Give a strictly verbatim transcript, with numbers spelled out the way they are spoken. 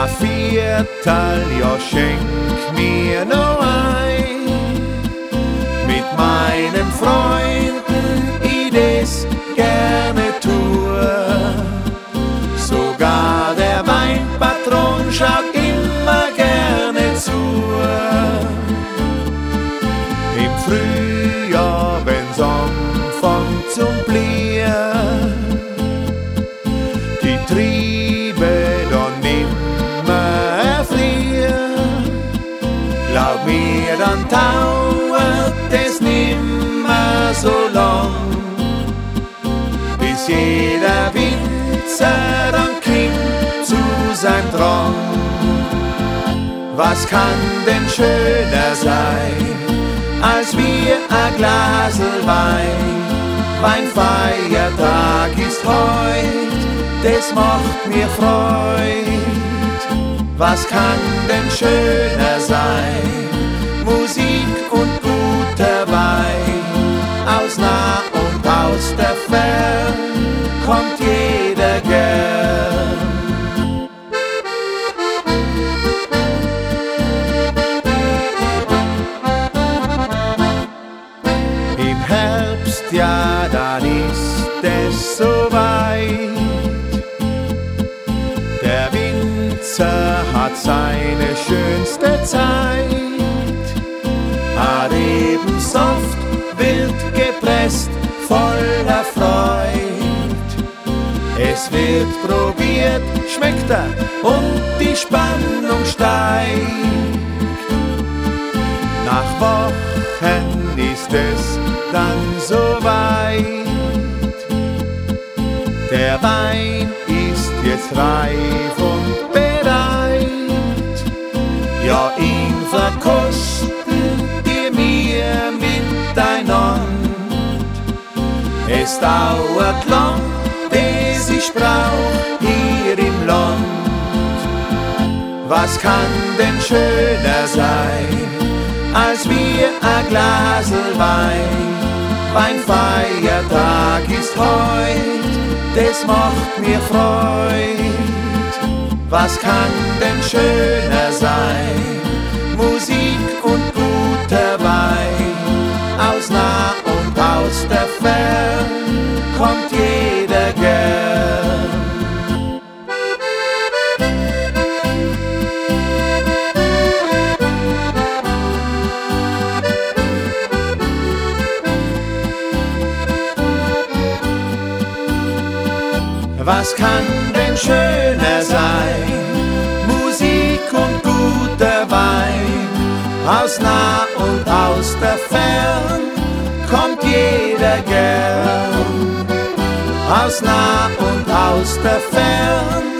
A Viertel, ja schenk mir noch ein, mit meinen Freunden ich das gerne tue. Sogar der Weinpatron schaut immer gerne zu. Im Frühjahr, wenn's anfängt zum Blieren, die Triebe dann nimmer erfrieren. Glaub mir, dann dauert es nimmer so lang, bis jeder Winzer dann kommt zu seinem Traum. Was kann denn schöner sein, als wir a Glasl Wein? Weinfeiertag ist heut, das macht mir Freud. Was kann denn schöner sein, Musik und guter Wein? Aus nah und aus der Fern kommt jeder gern. Im Herbst, ja, dann ist es soweit. Der Winzer hat seine schönste Zeit. Hat eben Saft, wild gepresst, voller Freud. Es wird probiert, schmeckt er und die Spannung steigt. Nach Wochen ist es dann soweit. Der Wein ist jetzt reif und bereit. Ja, ihn verkosten wir mir miteinander. Es dauert lang, bis ich brauch hier im Land. Was kann denn schöner sein, als wir a Glasl Wein? Weinfeiertag ist heut, das macht mir Freud. Was kann denn schöner sein, Musik und guter Wein? Aus nah und aus der Fern kommt jeder gern. Was kann denn schöner sein, Musik und guter Wein? Aus nah und aus der Fern kommt jeder gern. Aus nah und aus der Fern